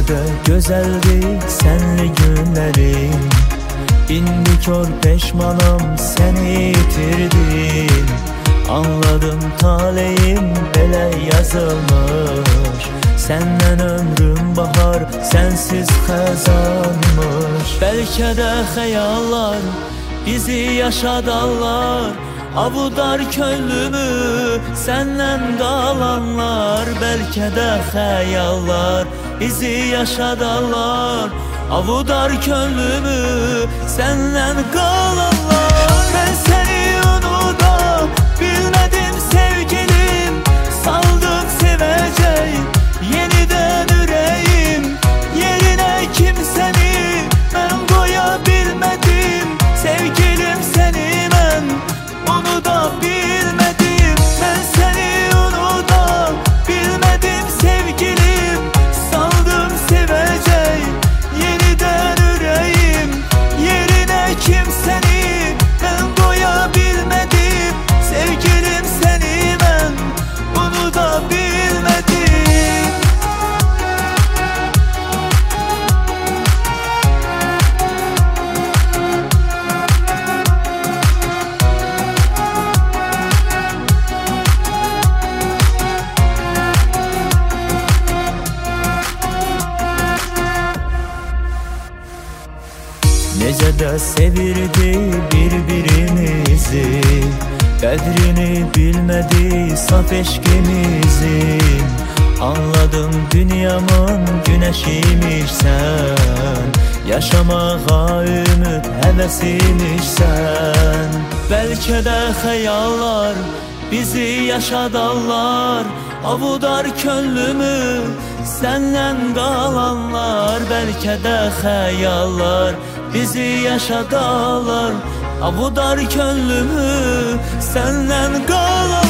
de güzeldi senli günlerim. İndi kör peşmanım seni yitirdim. Anladım taleyim belə yazılmış. Senden ömrüm bahar, sensiz xəzanmış. Belki de xəyallar bizi yaşadarlar. Avudar könlümü senden qalanlar. Belki de xəyallar bizi yaşadarlar. Avudar könlümü senden qalanlar. Ben seni unuda bilmedim sevgilim. Saldım seveceğim yeniden yüreğim. Yerine kimseni ben koyabilmedim. Sevgilim seni ben unuda bilmedim. Ben seni unuda bilmedim sevgilim. Saldım seveceğim yeniden yüreğim. Yerine kimseni ben koyabilmedim. Sevgilim seni ben unuda bilmedim. Necə də sevirdi birbirimizi. Qədrini bilmədi saf eşqimizin. Anladım dünyamın güneşiymişsən. Yaşamağa ümid həvəsimişsən. Bəlkə də xəyallar bizi yaşadarlar. Avudar könlümü senden qalanlar. Bəlkə də xəyallar bizi yaşadarlar. Avudar könlümü senden qalanlar.